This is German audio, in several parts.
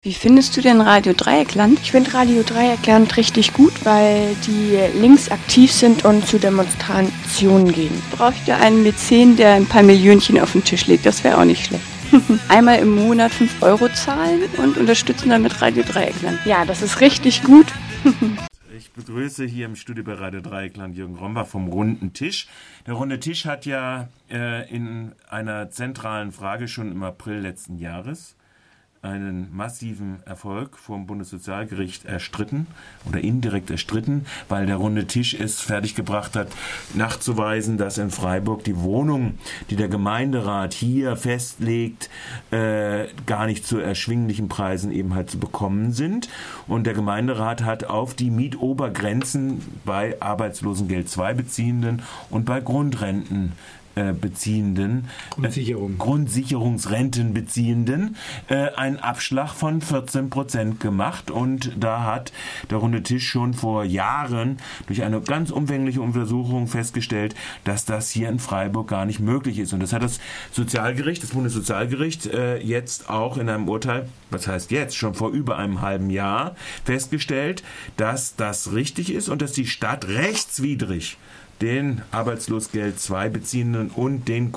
Wie findest du denn Radio Dreieckland? Ich finde Radio Dreieckland richtig gut, weil die links aktiv sind und zu Demonstrationen gehen. Bräuchte einen Mäzen, der ein paar Millionchen auf den Tisch legt. Das wäre auch nicht schlecht. Einmal im Monat 5 Euro zahlen und unterstützen damit Radio Dreieckland. Ja, das ist richtig gut. Ich begrüße hier im Studio bei Radio Dreieckland Jürgen Rombach vom Runden Tisch. Der Runde Tisch hat ja in einer zentralen Frage schon im April letzten Jahres einen massiven Erfolg vor dem Bundessozialgericht erstritten oder indirekt erstritten, weil der Runde Tisch es fertiggebracht hat, nachzuweisen, dass in Freiburg die Wohnungen, die der Gemeinderat hier festlegt, gar nicht zu erschwinglichen Preisen eben halt zu bekommen sind. Und der Gemeinderat hat auf die Mietobergrenzen bei Arbeitslosengeld II Beziehenden und bei Grundrenten Beziehenden, Grundsicherungsrenten Beziehenden, einen Abschlag von 14% gemacht, und da hat der Runde Tisch schon vor Jahren durch eine ganz umfängliche Untersuchung festgestellt, dass das hier in Freiburg gar nicht möglich ist. Und das hat das Sozialgericht, das Bundessozialgericht, jetzt auch in einem Urteil, was heißt jetzt, schon vor über einem halben Jahr festgestellt, dass das richtig ist und dass die Stadt rechtswidrig den Arbeitslosengeld II Beziehenden und den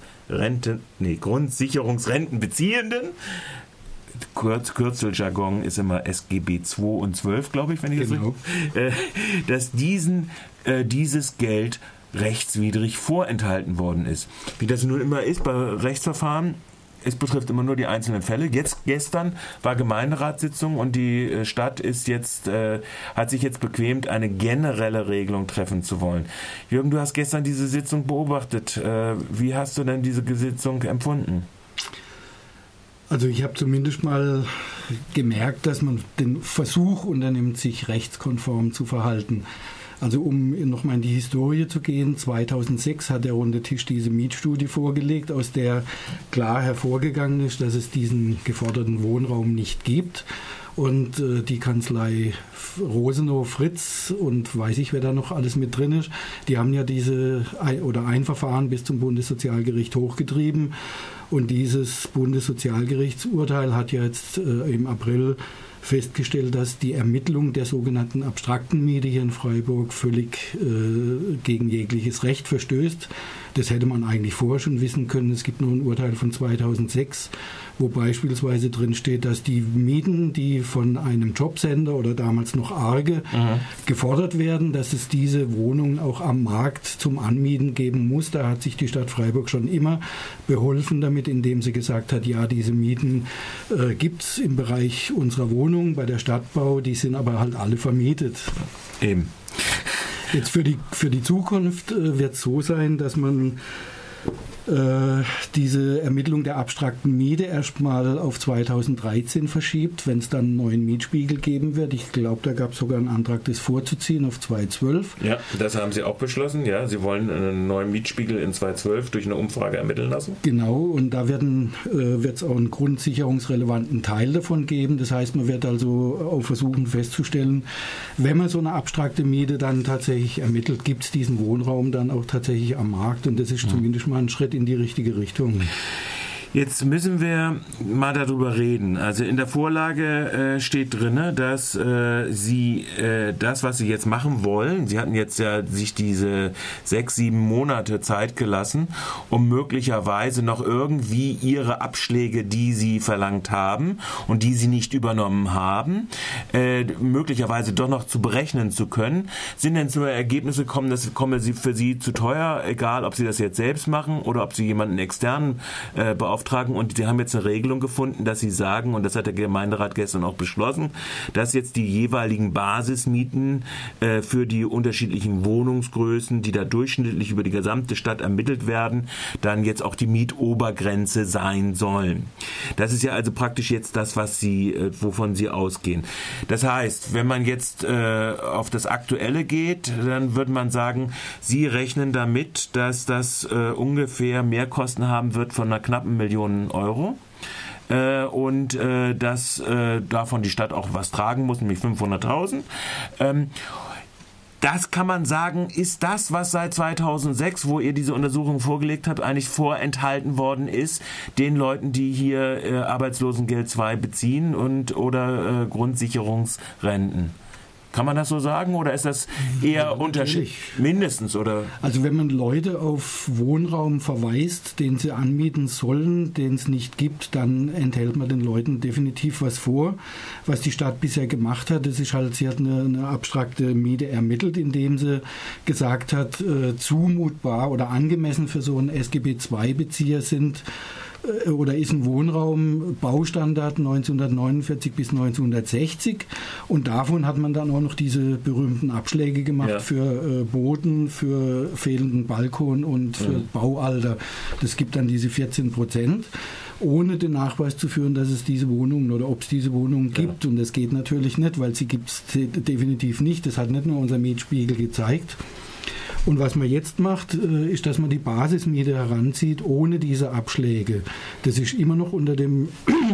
Grundsicherungsrentenbeziehenden, Kürzeljargon ist immer SGB II und 12, glaube ich, wenn ich das richtig, dass dieses Geld rechtswidrig vorenthalten worden ist. Wie das nun immer ist bei Rechtsverfahren, es betrifft immer nur die einzelnen Fälle. Gestern war Gemeinderatssitzung und die Stadt hat sich jetzt bequemt, eine generelle Regelung treffen zu wollen. Jürgen, du hast gestern diese Sitzung beobachtet. Wie hast du denn diese Sitzung empfunden? Also ich habe zumindest mal gemerkt, dass man den Versuch unternimmt, sich rechtskonform zu verhalten. Also um nochmal in die Historie zu gehen, 2006 hat der Runde Tisch diese Mietstudie vorgelegt, aus der klar hervorgegangen ist, dass es diesen geforderten Wohnraum nicht gibt. Und die Kanzlei Rosenow, Fritz und weiß ich, wer da noch alles mit drin ist, die haben ja ein Verfahren bis zum Bundessozialgericht hochgetrieben. Und dieses Bundessozialgerichtsurteil hat ja jetzt im April festgestellt, dass die Ermittlung der sogenannten abstrakten Miete hier in Freiburg völlig gegen jegliches Recht verstößt. Das hätte man eigentlich vorher schon wissen können. Es gibt nur ein Urteil von 2006, wo beispielsweise drin steht, dass die Mieten, die von einem Jobcenter oder damals noch Arge gefordert werden, dass es diese Wohnungen auch am Markt zum Anmieten geben muss. Da hat sich die Stadt Freiburg schon immer beholfen damit, indem sie gesagt hat, ja, diese Mieten gibt es im Bereich unserer Wohnung bei der Stadtbau, die sind aber halt alle vermietet. Eben. Jetzt für die Zukunft wird es so sein, dass man diese Ermittlung der abstrakten Miete erstmal auf 2013 verschiebt, wenn es dann einen neuen Mietspiegel geben wird. Ich glaube, da gab es sogar einen Antrag, das vorzuziehen auf 2012. Ja, das haben Sie auch beschlossen. Ja, Sie wollen einen neuen Mietspiegel in 2012 durch eine Umfrage ermitteln lassen. Genau, und da wird es auch einen grundsicherungsrelevanten Teil davon geben. Das heißt, man wird also auch versuchen festzustellen, wenn man so eine abstrakte Miete dann tatsächlich ermittelt, gibt es diesen Wohnraum dann auch tatsächlich am Markt, und das ist zumindest mal ein Schritt in die richtige Richtung. Jetzt müssen wir mal darüber reden. Also in der Vorlage steht drin, dass Sie das, was Sie jetzt machen wollen, Sie hatten jetzt ja sich diese 6-7 Monate Zeit gelassen, um möglicherweise noch irgendwie Ihre Abschläge, die Sie verlangt haben und die Sie nicht übernommen haben, möglicherweise doch noch zu berechnen zu können. Sind denn zu Ergebnisse gekommen, das komme für Sie zu teuer, egal ob Sie das jetzt selbst machen oder ob Sie jemanden externen beauftragen? Und die haben jetzt eine Regelung gefunden, dass sie sagen, und das hat der Gemeinderat gestern auch beschlossen, dass jetzt die jeweiligen Basismieten für die unterschiedlichen Wohnungsgrößen, die da durchschnittlich über die gesamte Stadt ermittelt werden, dann jetzt auch die Mietobergrenze sein sollen. Das ist ja also praktisch jetzt das, wovon Sie ausgehen. Das heißt, wenn man jetzt auf das Aktuelle geht, dann würde man sagen, Sie rechnen damit, dass das ungefähr Mehrkosten haben wird von einer knappen Million Euro. Und dass davon die Stadt auch was tragen muss, nämlich 500.000. das kann man sagen, ist das, was seit 2006, wo ihr diese Untersuchung vorgelegt habt, eigentlich vorenthalten worden ist, den Leuten, die hier Arbeitslosengeld 2 beziehen oder Grundsicherungsrenten. Kann man das so sagen oder ist das eher unterschiedlich? Mindestens, oder? Also wenn man Leute auf Wohnraum verweist, den sie anmieten sollen, den es nicht gibt, dann enthält man den Leuten definitiv was vor. Was die Stadt bisher gemacht hat, das ist halt, sie hat eine abstrakte Miete ermittelt, indem sie gesagt hat, zumutbar oder angemessen für so einen SGB-II-Bezieher sind oder ist ein Wohnraum Baustandard 1949 bis 1960 und davon hat man dann auch noch diese berühmten Abschläge gemacht für Boden, für fehlenden Balkon und für Baualter. Das gibt dann diese 14%, ohne den Nachweis zu führen, dass es diese Wohnungen oder ob es diese Wohnungen gibt. Und das geht natürlich nicht, weil sie gibt es definitiv nicht. Das hat nicht nur unser Mietspiegel gezeigt. Und was man jetzt macht, ist, dass man die Basismiete heranzieht, ohne diese Abschläge. Das ist immer noch unter dem,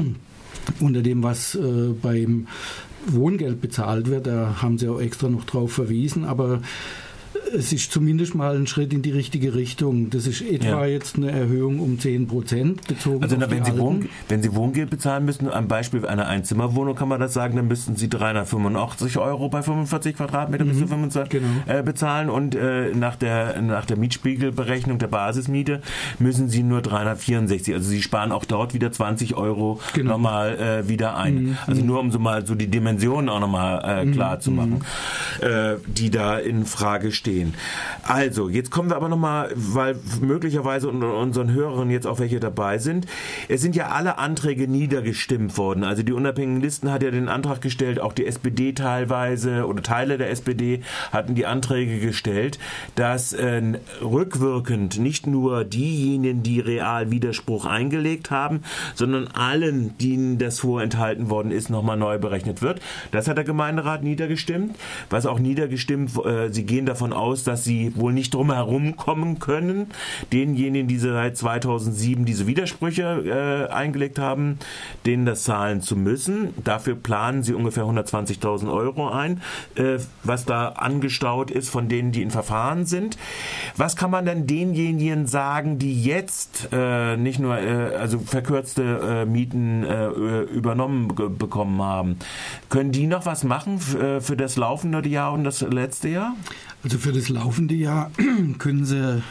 was beim Wohngeld bezahlt wird. Da haben sie auch extra noch drauf verwiesen. Aber es ist zumindest mal ein Schritt in die richtige Richtung. Das ist etwa jetzt eine Erhöhung um 10% bezogen auf die Alten. Wenn Sie Wohngeld bezahlen müssen, am Beispiel einer Einzimmerwohnung kann man das sagen, dann müssten Sie 385 € bei 45 Quadratmeter bis zu 25 bezahlen und nach der Mietspiegelberechnung der Basismiete müssen Sie nur 364. Also Sie sparen auch dort wieder 20 € nochmal wieder ein. Also nur um so mal so die Dimensionen auch nochmal klar zu machen, die da in Frage stehen. Also, jetzt kommen wir aber nochmal, weil möglicherweise unter unseren Hörern jetzt auch welche dabei sind. Es sind ja alle Anträge niedergestimmt worden. Also die unabhängigen Listen hat ja den Antrag gestellt, auch die SPD teilweise oder Teile der SPD hatten die Anträge gestellt, dass rückwirkend nicht nur diejenigen, die real Widerspruch eingelegt haben, sondern allen, denen das vorenthalten worden ist, nochmal neu berechnet wird. Das hat der Gemeinderat niedergestimmt. Was auch niedergestimmt, sie gehen davon aus, dass sie wohl nicht drum herum kommen können, denjenigen, die seit 2007 diese Widersprüche eingelegt haben, denen das zahlen zu müssen. Dafür planen sie ungefähr 120.000 € ein, was da angestaut ist von denen, die in Verfahren sind. Was kann man denn denjenigen sagen, die jetzt nicht nur also verkürzte Mieten übernommen bekommen haben? Können die noch was machen für das laufende Jahr und das letzte Jahr? Also für das laufende Jahr können sie,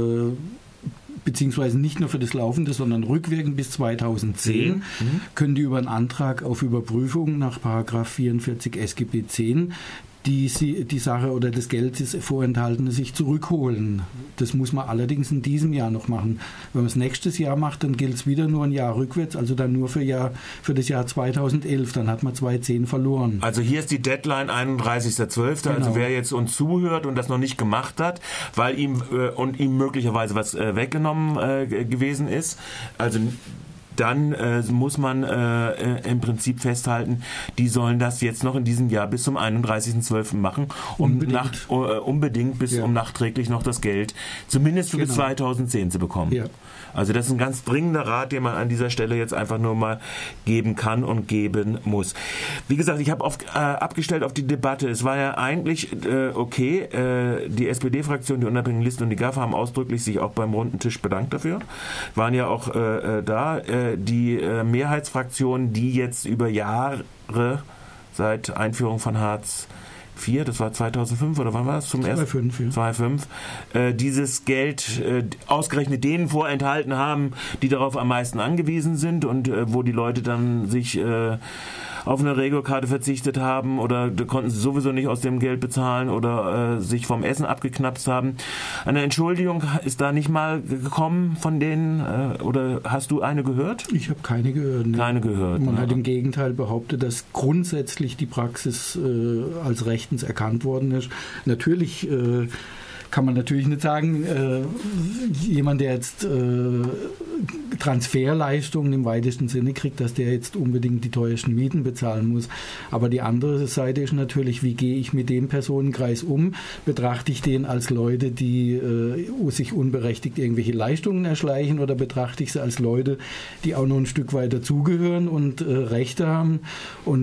beziehungsweise nicht nur für das laufende, sondern rückwirkend bis 2010, können die über einen Antrag auf Überprüfung nach § 44 SGB 10 die Sache oder das Geld, das Vorenthaltene, sich zurückholen. Das muss man allerdings in diesem Jahr noch machen. Wenn man es nächstes Jahr macht, dann gilt es wieder nur ein Jahr rückwärts, also dann nur für das Jahr 2011. Dann hat man 2010 verloren. Also hier ist die Deadline 31.12. Genau. Also wer jetzt uns zuhört und das noch nicht gemacht hat, weil ihm möglicherweise was weggenommen gewesen ist, also dann muss man im Prinzip festhalten, die sollen das jetzt noch in diesem Jahr bis zum 31.12. machen, um nachträglich noch das Geld zumindest für bis 2010 zu bekommen. Ja. Also das ist ein ganz dringender Rat, den man an dieser Stelle jetzt einfach nur mal geben kann und geben muss. Wie gesagt, ich habe abgestellt auf die Debatte. Es war ja eigentlich okay. Die SPD-Fraktion, die Unabhängigen Listen und die GAF haben ausdrücklich sich auch beim runden Tisch bedankt dafür. Waren ja auch da. Die Mehrheitsfraktionen, die jetzt über Jahre seit Einführung von Hartz IV, das war 2005 oder wann war das? 2005, dieses Geld ausgerechnet denen vorenthalten haben, die darauf am meisten angewiesen sind und wo die Leute dann sich auf eine Regiokarte verzichtet haben oder konnten sie sowieso nicht aus dem Geld bezahlen oder sich vom Essen abgeknapst haben. Eine Entschuldigung ist da nicht mal gekommen von denen oder hast du eine gehört? Ich habe keine gehört. Ne? Keine gehört. Man hat im Gegenteil behauptet, dass grundsätzlich die Praxis als rechtens erkannt worden ist. Natürlich kann man natürlich nicht sagen, jemand, der jetzt Transferleistungen im weitesten Sinne kriegt, dass der jetzt unbedingt die teuersten Mieten bezahlen muss. Aber die andere Seite ist natürlich, wie gehe ich mit dem Personenkreis um? Betrachte ich den als Leute, die sich unberechtigt irgendwelche Leistungen erschleichen oder betrachte ich sie als Leute, die auch noch ein Stück weit dazugehören und Rechte haben? Und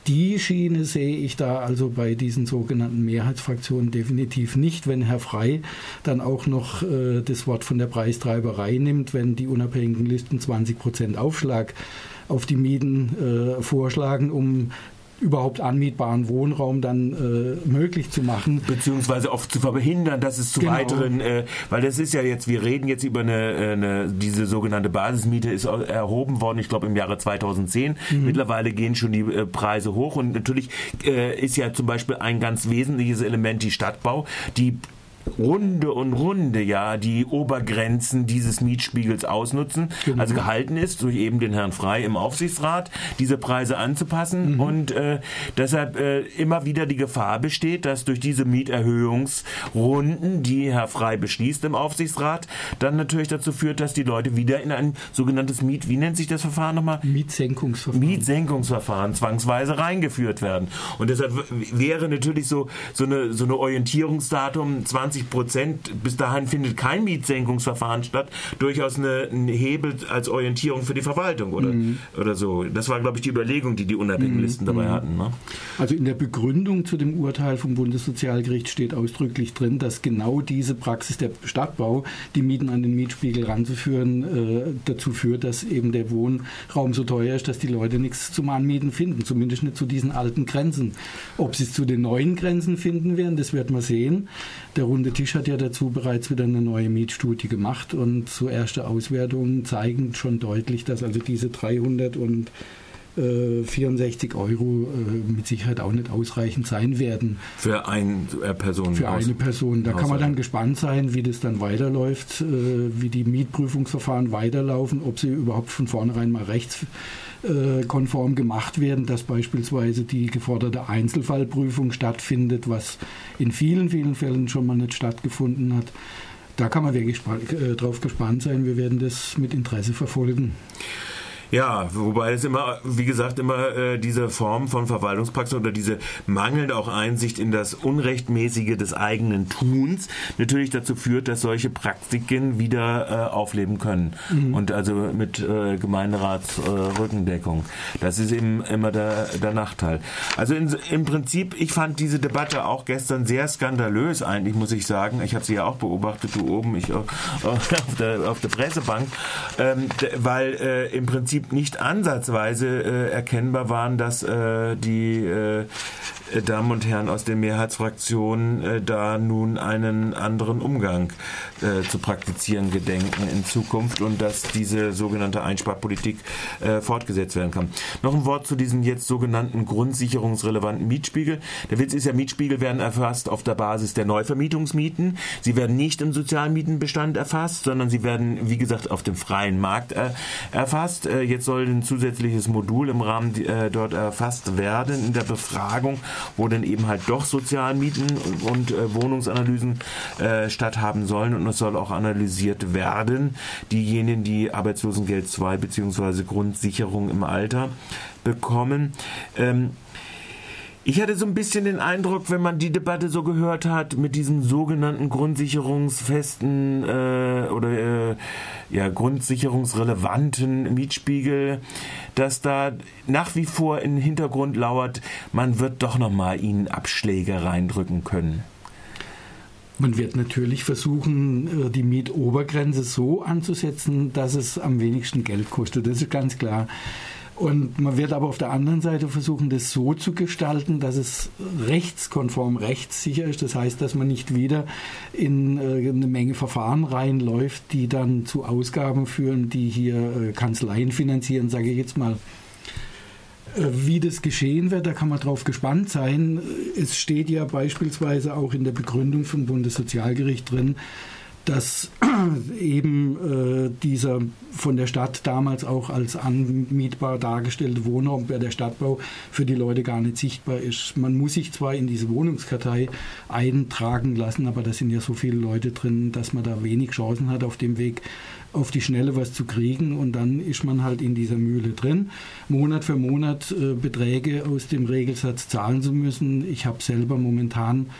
Die Schiene sehe ich da also bei diesen sogenannten Mehrheitsfraktionen definitiv nicht, wenn Herr Frey dann auch noch das Wort von der Preistreiberei nimmt, wenn die unabhängigen Listen 20% Aufschlag auf die Mieten vorschlagen, um überhaupt anmietbaren Wohnraum dann möglich zu machen. Beziehungsweise oft zu verhindern, dass es zu weiteren, weil das ist ja jetzt, wir reden jetzt über diese sogenannte Basismiete ist erhoben worden, ich glaube im Jahre 2010. Mittlerweile gehen schon die Preise hoch und natürlich ist ja zum Beispiel ein ganz wesentliches Element die Stadtbau, die Runde die Obergrenzen dieses Mietspiegels ausnutzen. Genau. Also gehalten ist, durch eben den Herrn Frey im Aufsichtsrat, diese Preise anzupassen und deshalb immer wieder die Gefahr besteht, dass durch diese Mieterhöhungsrunden, die Herr Frey beschließt im Aufsichtsrat, dann natürlich dazu führt, dass die Leute wieder in ein sogenanntes wie nennt sich das Verfahren nochmal? Mietsenkungsverfahren zwangsweise reingeführt werden. Und deshalb wäre natürlich so eine Orientierungsdatum 20%, bis dahin findet kein Mietsenkungsverfahren statt, durchaus ein Hebel als Orientierung für die Verwaltung oder so. Das war, glaube ich, die Überlegung, die unabhängigen Listen dabei hatten. Ne? Also in der Begründung zu dem Urteil vom Bundessozialgericht steht ausdrücklich drin, dass genau diese Praxis der Stadtbau, die Mieten an den Mietspiegel ranzuführen, dazu führt, dass eben der Wohnraum so teuer ist, dass die Leute nichts zum Anmieten finden, zumindest nicht zu diesen alten Grenzen. Ob sie es zu den neuen Grenzen finden werden, das wird man sehen. Der Runde Tisch hat ja dazu bereits wieder eine neue Mietstudie gemacht und so erste Auswertungen zeigen schon deutlich, dass also diese 364 € mit Sicherheit auch nicht ausreichend sein werden. Für eine Person. Für eine Person. Da kann man dann gespannt sein, wie das dann weiterläuft, wie die Mietprüfungsverfahren weiterlaufen, ob sie überhaupt von vornherein mal rechtskonform gemacht werden, dass beispielsweise die geforderte Einzelfallprüfung stattfindet, was in vielen, vielen Fällen schon mal nicht stattgefunden hat. Da kann man wirklich drauf gespannt sein. Wir werden das mit Interesse verfolgen. Ja, wobei es immer, wie gesagt, diese Form von Verwaltungspraxis oder diese mangelnde auch Einsicht in das Unrechtmäßige des eigenen Tuns natürlich dazu führt, dass solche Praktiken wieder aufleben können. Und also mit Gemeinderatsrückendeckung. Das ist eben immer der Nachteil. Also im Prinzip, ich fand diese Debatte auch gestern sehr skandalös eigentlich, muss ich sagen. Ich habe sie ja auch beobachtet, du oben, ich auf der Pressebank, weil im Prinzip nicht ansatzweise erkennbar waren, dass die Damen und Herren aus den Mehrheitsfraktionen da nun einen anderen Umgang zu praktizieren gedenken in Zukunft und dass diese sogenannte Einsparpolitik fortgesetzt werden kann. Noch ein Wort zu diesem jetzt sogenannten grundsicherungsrelevanten Mietspiegel. Der Witz ist ja, Mietspiegel werden erfasst auf der Basis der Neuvermietungsmieten. Sie werden nicht im Sozialmietenbestand erfasst, sondern sie werden, wie gesagt, auf dem freien Markt erfasst. Jetzt soll ein zusätzliches Modul im Rahmen dort erfasst werden in der Befragung, wo dann eben halt doch Sozialmieten und Wohnungsanalysen statthaben sollen und es soll auch analysiert werden, diejenigen, die Arbeitslosengeld 2 bzw. Grundsicherung im Alter bekommen. Ich hatte so ein bisschen den Eindruck, wenn man die Debatte so gehört hat, mit diesem sogenannten grundsicherungsfesten grundsicherungsrelevanten Mietspiegel, dass da nach wie vor im Hintergrund lauert, man wird doch nochmal ihnen Abschläge reindrücken können. Man wird natürlich versuchen, die Mietobergrenze so anzusetzen, dass es am wenigsten Geld kostet. Das ist ganz klar. Und man wird aber auf der anderen Seite versuchen, das so zu gestalten, dass es rechtskonform, rechtssicher ist. Das heißt, dass man nicht wieder in eine Menge Verfahren reinläuft, die dann zu Ausgaben führen, die hier Kanzleien finanzieren, sage ich jetzt mal. Wie das geschehen wird, da kann man drauf gespannt sein. Es steht ja beispielsweise auch in der Begründung vom Bundessozialgericht drin, dass eben dieser von der Stadt damals auch als anmietbar dargestellte Wohnraum bei der Stadtbau für die Leute gar nicht sichtbar ist. Man muss sich zwar in diese Wohnungskartei eintragen lassen, aber da sind ja so viele Leute drin, dass man da wenig Chancen hat, auf dem Weg auf die Schnelle was zu kriegen und dann ist man halt in dieser Mühle drin, Monat für Monat Beträge aus dem Regelsatz zahlen zu müssen. Ich habe selber momentan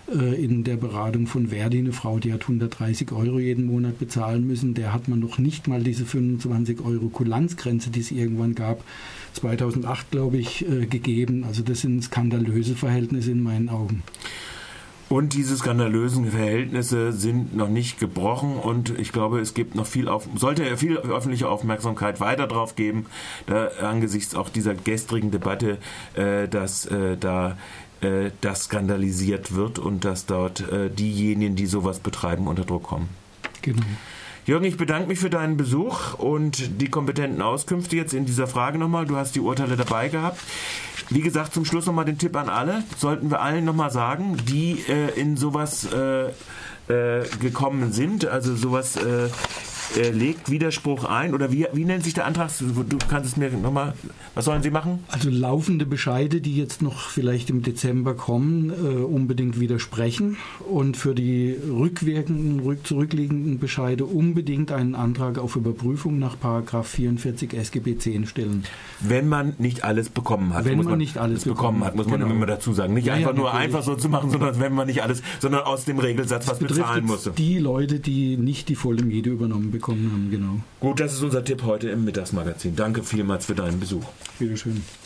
in der Beratung von Verdi, eine Frau, die hat 130 € jeden Monat bezahlen müssen. Der hat man noch nicht mal diese 25 € Kulanzgrenze, die es irgendwann gab, 2008, glaube ich, gegeben. Also das sind skandalöse Verhältnisse in meinen Augen. Und diese skandalösen Verhältnisse sind noch nicht gebrochen und ich glaube, es gibt noch sollte viel öffentliche Aufmerksamkeit weiter drauf geben, angesichts auch dieser gestrigen Debatte, dass das skandalisiert wird und dass dort diejenigen, die sowas betreiben, unter Druck kommen. Genau. Jürgen, ich bedanke mich für deinen Besuch und die kompetenten Auskünfte jetzt in dieser Frage nochmal. Du hast die Urteile dabei gehabt. Wie gesagt, zum Schluss nochmal den Tipp an alle. Sollten wir allen nochmal sagen, die in sowas gekommen sind, also sowas legt Widerspruch ein, oder wie nennt sich der Antrag? Du kannst es mir nochmal, was sollen sie machen? Also laufende Bescheide, die jetzt noch vielleicht im Dezember kommen, unbedingt widersprechen und für die zurückliegenden Bescheide unbedingt einen Antrag auf Überprüfung nach § 44 SGB 10 stellen. Wenn man nicht alles bekommen hat. Muss man immer dazu sagen. Nicht einfach so zu machen, sondern wenn man nicht alles, sondern aus dem Regelsatz was bezahlen musste. Die Leute, die nicht die volle Miete übernommen bekommen haben, genau. Gut, das ist unser Tipp heute im Mittagsmagazin. Danke vielmals für deinen Besuch. Bitteschön.